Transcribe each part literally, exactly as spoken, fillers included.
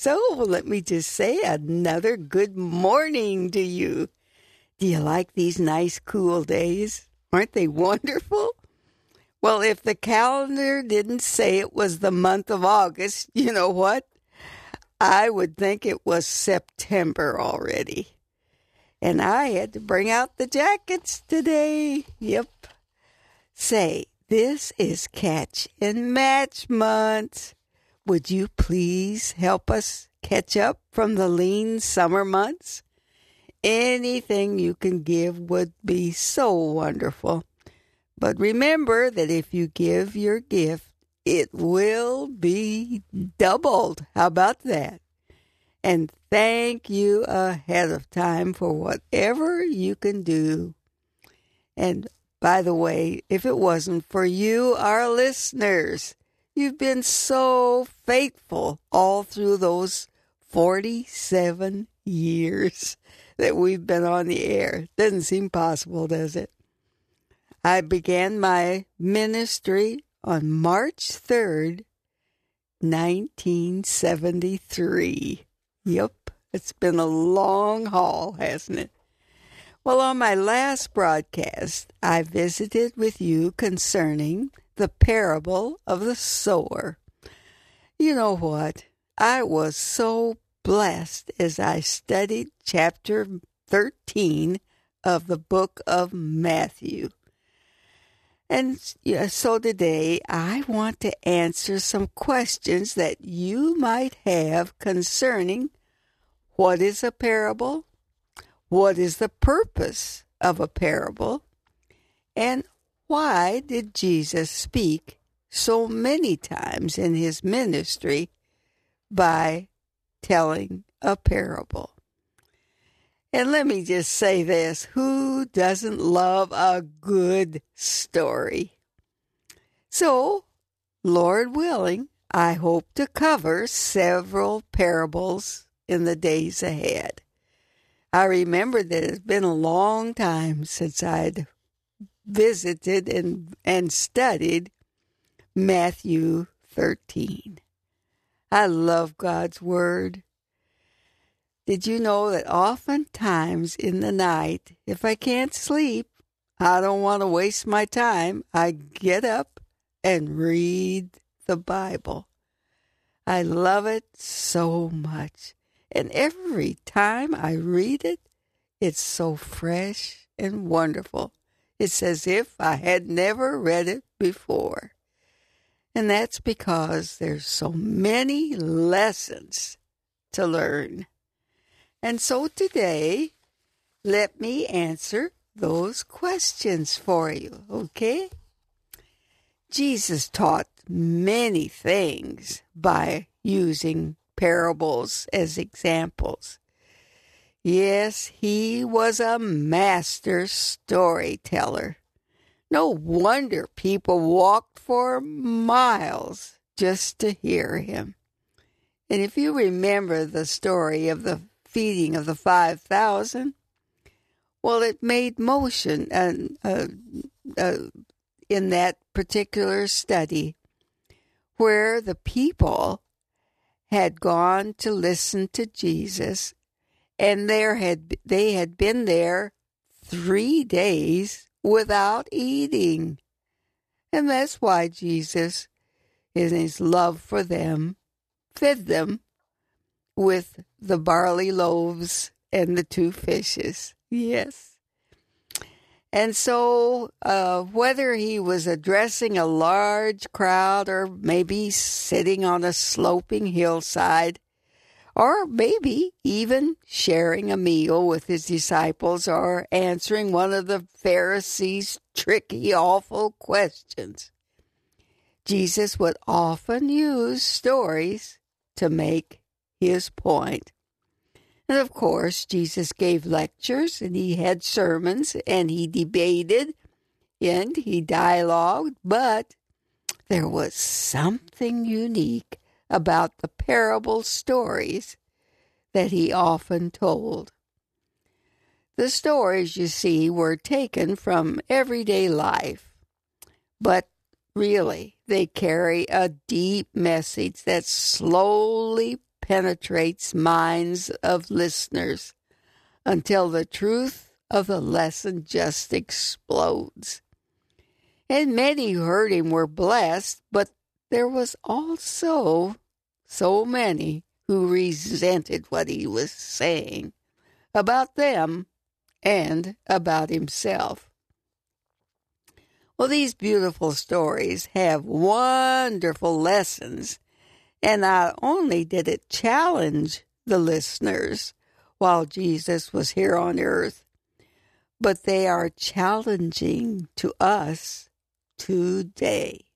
So let me just say another good morning to you. Do you like these nice, cool days? Aren't they wonderful? Well, if the calendar didn't say it was the month of August, you know what? I would think it was September already. And I had to bring out the jackets today. Yep. Say, this is Catch and Match month. Would you please help us catch up from the lean summer months? Anything you can give would be so wonderful. But remember that if you give your gift, it will be doubled. How about that? And thank you ahead of time for whatever you can do. And by the way, if it wasn't for you, our listeners, you've been so faithful all through those forty-seven years that we've been on the air. Doesn't seem possible, does it? I began my ministry on March third, nineteen seventy-three. Yep, it's been a long haul, hasn't it? Well, on my last broadcast, I visited with you concerning the parable of the sower. You know what? I was so blessed as I studied chapter thirteen of the book of Matthew. And yeah, so today I want to answer some questions that you might have concerning what is a parable, what is the purpose of a parable, and why did Jesus speak so many times in his ministry by telling a parable? And let me just say this, who doesn't love a good story? So, Lord willing, I hope to cover several parables in the days ahead. I remember that it's been a long time since I'd visited and, and studied Matthew thirteen. I love God's Word. Did you know that oftentimes in the night, if I can't sleep, I don't want to waste my time, I get up and read the Bible. I love it so much. And every time I read it, it's so fresh and wonderful. It's as if I had never read it before. And that's because there's so many lessons to learn. And so today, let me answer those questions for you, okay? Jesus taught many things by using parables as examples. Yes, he was a master storyteller. No wonder people walked for miles just to hear him. And if you remember the story of the feeding of the five thousand, well, it made motion and uh, uh, in that particular study where the people had gone to listen to Jesus, and there had they had been there three days without eating. And that's why Jesus, in his love for them, fed them with the barley loaves and the two fishes. Yes. And so uh, whether he was addressing a large crowd or maybe sitting on a sloping hillside, or maybe even sharing a meal with his disciples or answering one of the Pharisees' tricky, awful questions, Jesus would often use stories to make his point. And of course, Jesus gave lectures, and he had sermons, and he debated, and he dialogued, but there was something unique about the parable stories that he often told. The stories, you see, were taken from everyday life, but really, they carry a deep message that slowly penetrates minds of listeners until the truth of the lesson just explodes. And many who heard him were blessed, but there was also so many who resented what he was saying about them and about himself. Well, these beautiful stories have wonderful lessons, and not only did it challenge the listeners while Jesus was here on earth, but they are challenging to us today.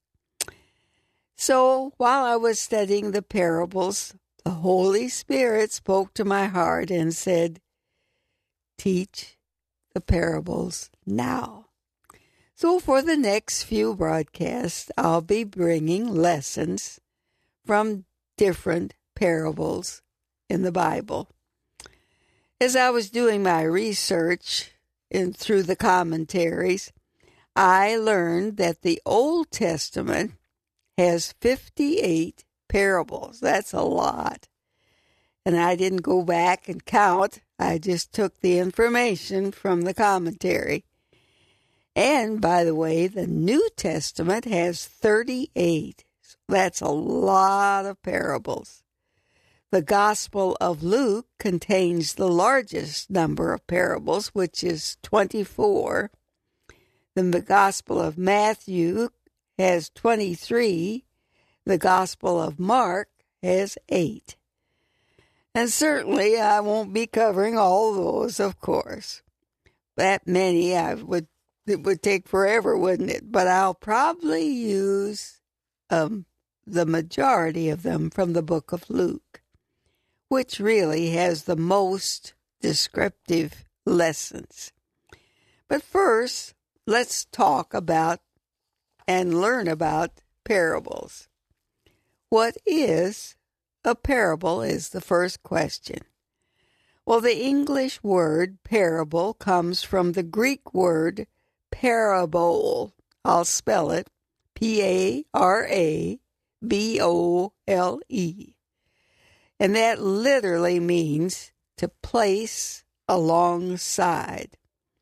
So while I was studying the parables, the Holy Spirit spoke to my heart and said, "Teach the parables now." So for the next few broadcasts, I'll be bringing lessons from different parables in the Bible. As I was doing my research and through the commentaries, I learned that the Old Testament has fifty-eight parables. That's a lot. And I didn't go back and count. I just took the information from the commentary. And, by the way, the New Testament has thirty-eight. So that's a lot of parables. The Gospel of Luke contains the largest number of parables, which is twenty-four. The Gospel of Matthew has twenty-three. The Gospel of Mark has eight. And certainly I won't be covering all those, of course. That many I would it would take forever, wouldn't it? But I'll probably use um, the majority of them from the book of Luke, which really has the most descriptive lessons. But first, let's talk about and learn about parables. What is a parable is the first question. Well, the English word parable comes from the Greek word parabole. I'll spell it P A R A B O L E. And that literally means to place alongside.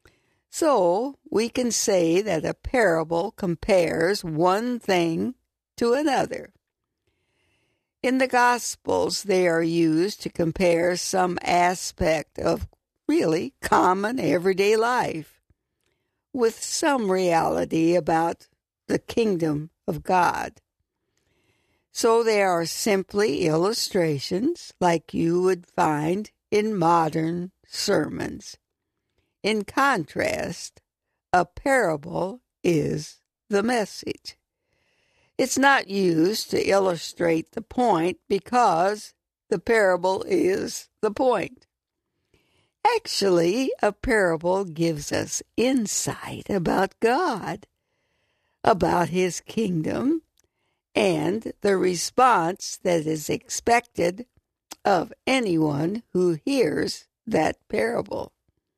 So we can say that a parable compares one thing to another. In the Gospels, they are used to compare some aspect of really common everyday life with some reality about the kingdom of God. So they are simply illustrations like you would find in modern sermons. In contrast, a parable is the message. It's not used to illustrate the point because the parable is the point. Actually, a parable gives us insight about God, about His kingdom, and the response that is expected of anyone who hears that parable.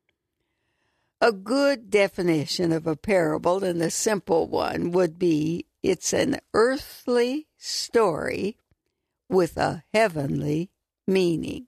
A good definition of a parable, and a simple one, would be it's an earthly story with a heavenly meaning.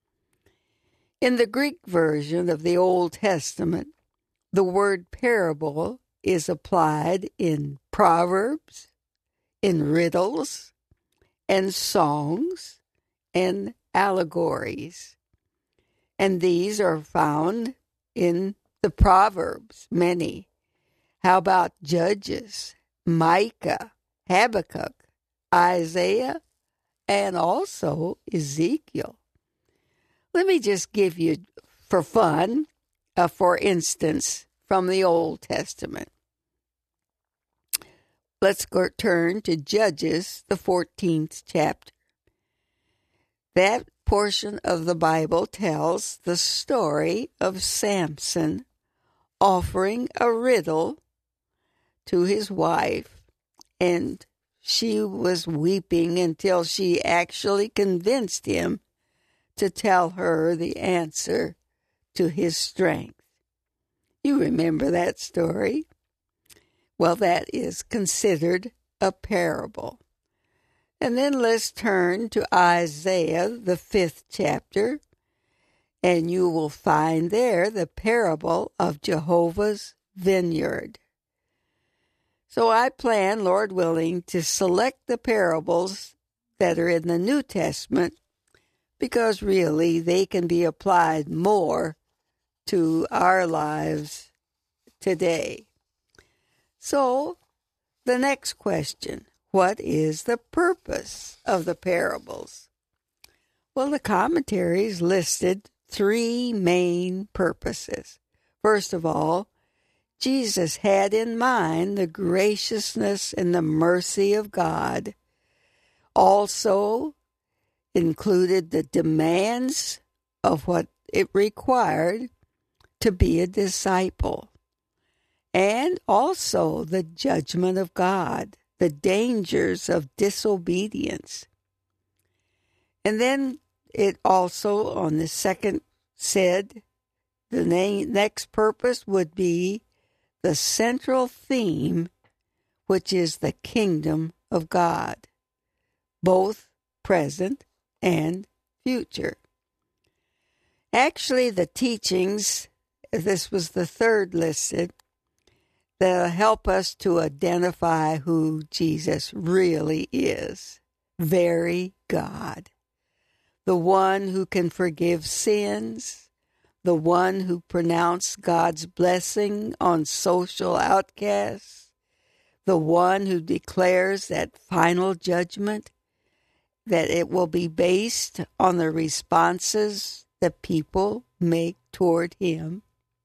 In the Greek version of the Old Testament, the word parable is applied in proverbs, in riddles, and songs, and allegories. And these are found in the Proverbs, many. How about Judges, Micah, Habakkuk, Isaiah, and also Ezekiel? Let me just give you, for fun, uh, for instance, from the Old Testament. Let's go turn to Judges, the fourteenth chapter. That portion of the Bible tells the story of Samson offering a riddle to his wife, and she was weeping until she actually convinced him to tell her the answer to his strength. You remember that story? Well, that is considered a parable. And then let's turn to Isaiah, the fifth chapter, and you will find there the parable of Jehovah's vineyard. So I plan, Lord willing, to select the parables that are in the New Testament because really they can be applied more to our lives today. So, the next question, what is the purpose of the parables? Well, the commentaries listed three main purposes. First of all, Jesus had in mind the graciousness and the mercy of God. Also included the demands of what it required to be a disciple. And also the judgment of God, the dangers of disobedience. And then it also, on the second, said the next purpose would be the central theme, which is the kingdom of God, both present and future. Actually, the teachings, this was the third listed, that'll help us to identify who Jesus really is. Very God. The one who can forgive sins, the one who pronounced God's blessing on social outcasts, the one who declares that final judgment, that it will be based on the responses that people make toward him.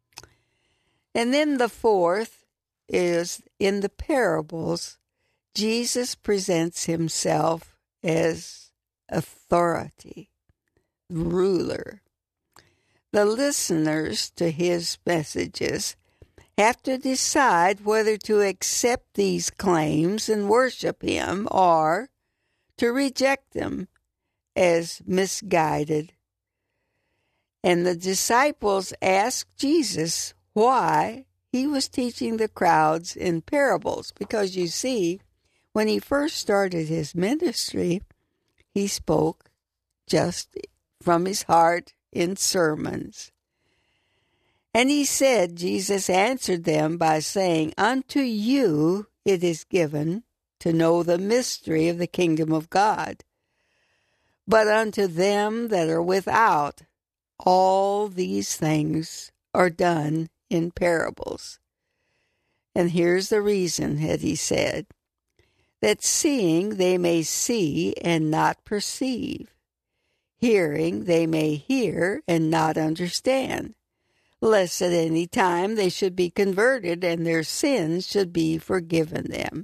And then the fourth is in the parables, Jesus presents himself as authority, ruler. The listeners to his messages have to decide whether to accept these claims and worship him or to reject them as misguided. And the disciples asked Jesus why he was teaching the crowds in parables, because you see, when he first started his ministry, he spoke just from his heart in sermons. And he said, Jesus answered them by saying, "Unto you it is given to know the mystery of the kingdom of God, but unto them that are without, all these things are done in parables." And here's the reason that he said, that seeing they may see and not perceive, hearing they may hear and not understand, lest at any time they should be converted and their sins should be forgiven them.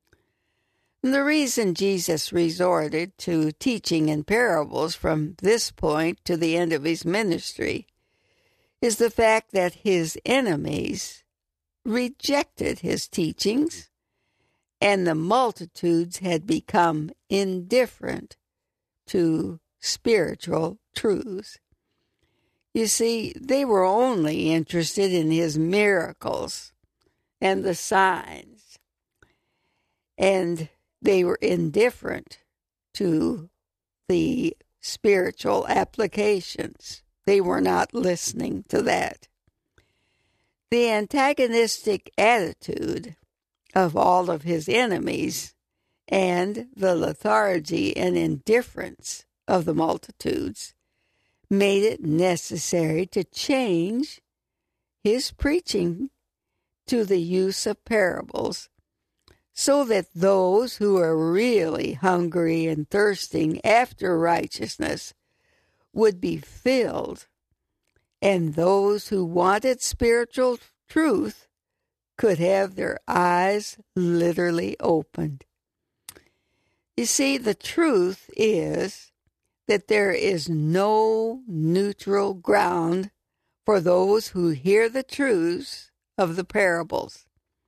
And the reason Jesus resorted to teaching in parables from this point to the end of his ministry is the fact that his enemies rejected his teachings, and the multitudes had become indifferent to spiritual truths. You see, they were only interested in his miracles and the signs, and they were indifferent to the spiritual applications. They were not listening to that. The antagonistic attitude of all of his enemies and the lethargy and indifference of the multitudes made it necessary to change his preaching to the use of parables, so that those who are really hungry and thirsting after righteousness would be filled, and those who wanted spiritual truth could have their eyes literally opened. You see, the truth is that there is no neutral ground for those who hear the truths of the parables.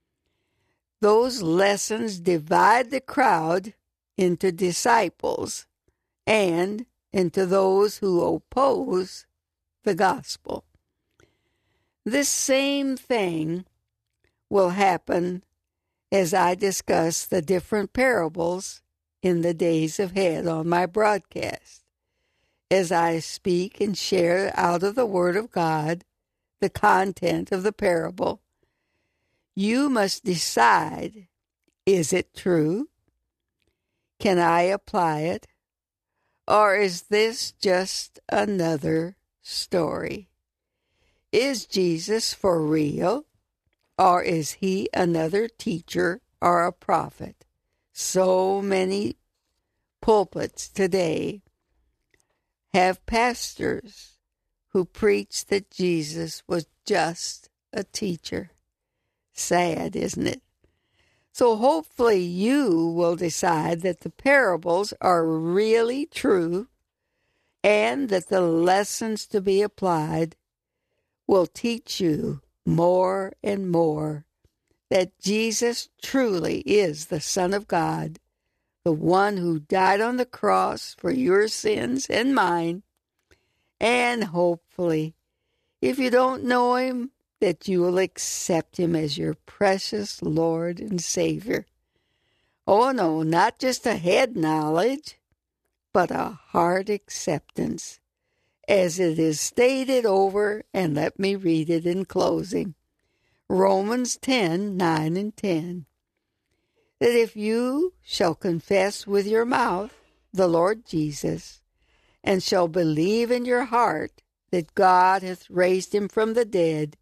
Those lessons divide the crowd into disciples and into those who oppose the gospel. This same thing will happen as I discuss the different parables in the days ahead on my broadcast as I speak and share out of the Word of God the content of the parable. You must decide, is it true? Can I apply it? Or is this just another story? Is Jesus for real? Or is he another teacher or a prophet? So many pulpits today have pastors who preach that Jesus was just a teacher. Sad, isn't it? So hopefully you will decide that the parables are really true and that the lessons to be applied will teach you more and more that Jesus truly is the Son of God, the one who died on the cross for your sins and mine, and hopefully, if you don't know him, that you will accept him as your precious Lord and Savior. Oh no, not just a head knowledge, but a heart acceptance, as it is stated over, and let me read it in closing. Romans ten, nine and ten. That if you shall confess with your mouth the Lord Jesus, and shall believe in your heart that God hath raised him from the dead,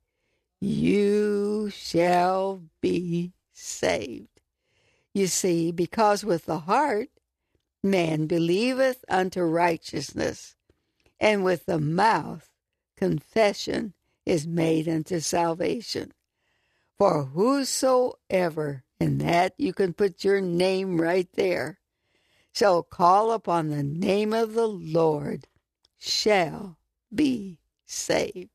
you shall be saved. You see, because with the heart man believeth unto righteousness, and with the mouth confession is made unto salvation. For whosoever, and that you can put your name right there, shall call upon the name of the Lord shall be saved.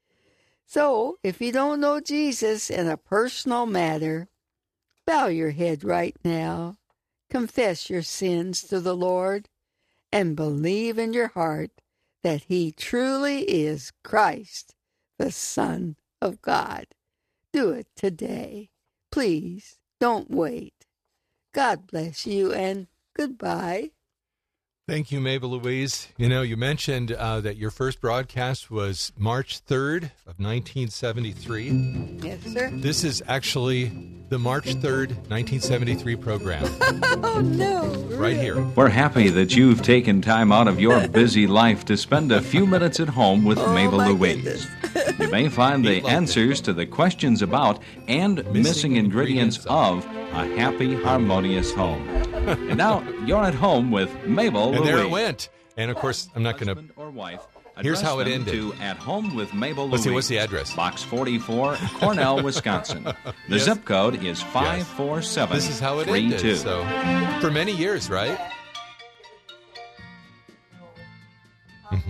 So, if you don't know Jesus in a personal matter, bow your head right now, confess your sins to the Lord, and believe in your heart that he truly is Christ, the Son of God. Do it today. Please don't wait. God bless you, and goodbye. Thank you, Mabel Louise. You know, you mentioned uh, that your first broadcast was March third of nineteen seventy-three. Yes, sir. This is actually the March third, nineteen seventy-three program. Oh, no. Right here. We're happy that you've taken time out of your busy life to spend a few minutes at home with Oh, Mabel my Louise. goodness. You may find the answers to the questions about and missing, Missing ingredients, ingredients of a happy, harmonious home. And now you're at home with Mabel And Louise. there it went. And, of course, I'm not going Husband to... or wife, Here's how it address them ended. To At Home with Mabel Let's see, Louise. what's the address? Box forty-four, Cornell, Wisconsin. The Yes. zip code is five four seven This is how it three ended. two. So, for many years, right? Mm-hmm.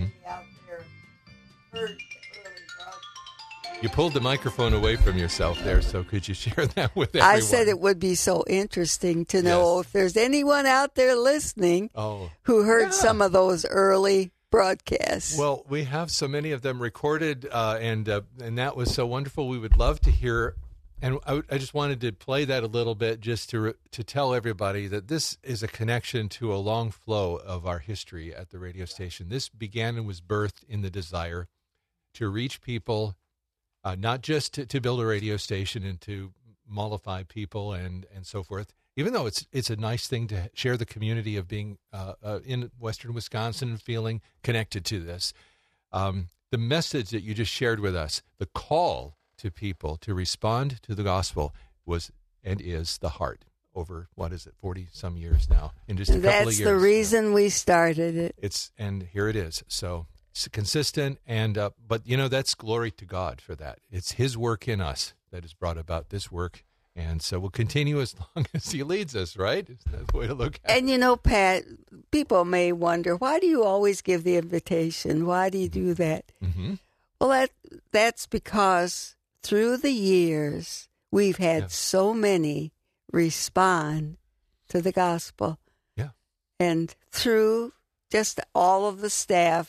You pulled the microphone away from yourself there, so could you share that with everyone? I said it would be so interesting to know Yes. if there's anyone out there listening Oh. who heard Yeah. some of those early broadcasts. Well, we have so many of them recorded, uh, and uh, and that was so wonderful. We would love to hear, and I, I just wanted to play that a little bit just to re- to tell everybody that this is a connection to a long flow of our history at the radio station. This began and was birthed in the desire to reach people, uh, not just to, to build a radio station and to mollify people and, and so forth, even though it's it's a nice thing to share the community of being uh, uh, in Western Wisconsin and feeling connected to this. Um, the message that you just shared with us, the call to people to respond to the gospel was and is the heart over, what is it, forty-some years now, in just a couple That's of years. the reason we started it. It's and here it is. So it's consistent, and uh, but you know that's glory to God for that. It's His work in us that has brought about this work, and so we'll continue as long as He leads us. Right? Isn't that the way to look at it? And you know, Pat, people may wonder, why do you always give the invitation? Why do you do that? Mm-hmm. Well, that that's because through the years we've had Yeah. so many respond to the gospel. Yeah. And through just all of the staff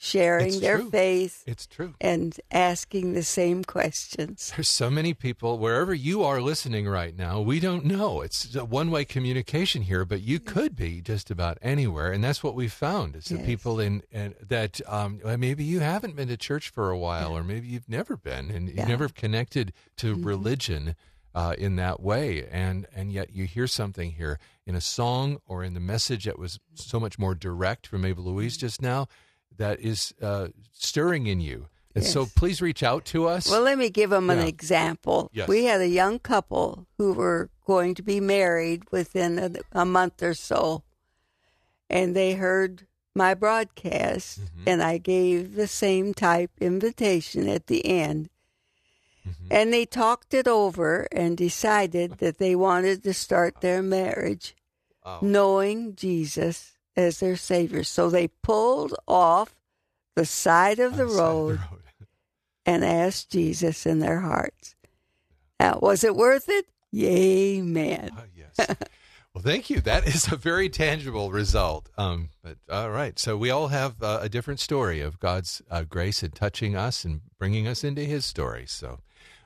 sharing It's their true. faith It's true. and asking the same questions. There's so many people, wherever you are listening right now, we don't know. It's a one-way communication here, but you could be just about anywhere. And that's what we found is the Yes. people in, in that um, well, maybe you haven't been to church for a while, Yeah. or maybe you've never been, and Yeah. you've never connected to Mhm. religion uh, in that way. And, and yet you hear something here in a song or in the message that was so much more direct from Ava Louise just now that is uh, stirring in you. And so Yes. please reach out to us. Well, let me give them an Yeah. example. Yes. We had a young couple who were going to be married within a, a month or so, and they heard my broadcast, Mhm. and I gave the same type invitation at the end. Mhm. And they talked it over and decided that they wanted to start their marriage Oh. knowing Jesus as their Savior. So they pulled off the side of the On the side of road the road. and asked Jesus in their hearts. Now, was it worth it? Amen. Oh, yes. Well, thank you. That is a very tangible result. Um, but all right. So we all have uh, a different story of God's uh, grace in touching us and bringing us into his story. So